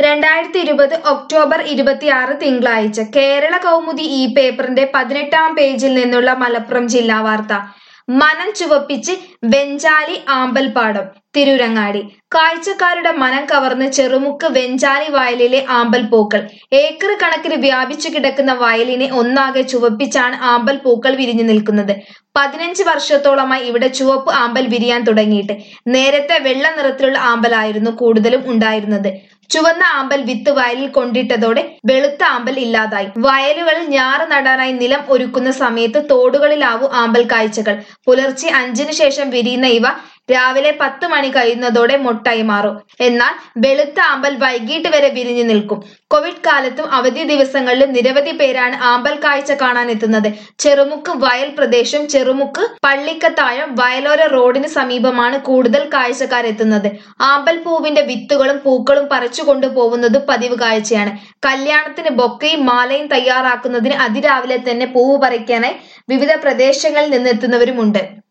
2020 October 26 തിങ്കളാഴ്ച കേരള കൗമുദി ഈ പേപ്പറിന്റെ 18-ാം പേജിൽ നിന്നുള്ള മലപ്പുറം ജില്ലാ വാർത്ത. മനം ചുവപ്പിച്ച് വെഞ്ചാലി ആമ്പൽപ്പാടം. തിരൂരങ്ങാടി. കാഴ്ചക്കാരുടെ മനം കവർന്ന് ചെറുമുക്ക് വെഞ്ചാലി വയലിലെ ആമ്പൽ പൂക്കൾ. ഏക്കർ കണക്കിന് വ്യാപിച്ചു കിടക്കുന്ന വയലിനെ ഒന്നാകെ ചുവപ്പിച്ചാണ് ആമ്പൽ പൂക്കൾ വിരിഞ്ഞു നിൽക്കുന്നത്. 15 വർഷത്തോളമായി ഇവിടെ ചുവപ്പ് ആമ്പൽ വിരിയാൻ തുടങ്ങിയിട്ട്. നേരത്തെ വെള്ള നിറത്തിലുള്ള ആമ്പലായിരുന്നു കൂടുതലും ഉണ്ടായിരുന്നത്. ചുവന്ന ആമ്പൽ വിത്ത് വയലിൽ കൊണ്ടിട്ടതോടെ വെളുത്ത ആമ്പൽ ഇല്ലാതായി. വയലുകളിൽ ഞാറ് നടാനായി നിലം ഒരുക്കുന്ന സമയത്ത് തോടുകളിലാവും ആമ്പൽ കാഴ്ചകൾ. പുലർച്ചെ 5-ന് ശേഷം വിരിയുന്ന ഇവ രാവിലെ 10 മണി കഴിയുന്നതോടെ മൊട്ടായി മാറും. എന്നാൽ വെളുത്ത ആമ്പൽ വൈകിട്ട് വരെ വിരിഞ്ഞു നിൽക്കും. കോവിഡ് കാലത്തും അവധി ദിവസങ്ങളിലും നിരവധി പേരാണ് ആമ്പൽ കാഴ്ച കാണാൻ എത്തുന്നത്. ചെറുമുക്ക് വയൽ പ്രദേശം ചെറുമുക്ക് പള്ളിക്കത്താഴം വയലോര റോഡിന് സമീപമാണ് കൂടുതൽ കാഴ്ചക്കാരെത്തുന്നത്. ആമ്പൽ പൂവിന്റെ വിത്തുകളും പൂക്കളും പറിച്ചു കൊണ്ടുപോകുന്നത് പതിവ് കാഴ്ചയാണ്. കല്യാണത്തിന് ബൊക്കയും മാലയും തയ്യാറാക്കുന്നതിന് അതിരാവിലെ തന്നെ പൂവ് പറിക്കാനായി വിവിധ പ്രദേശങ്ങളിൽ നിന്നെത്തുന്നവരുമുണ്ട്.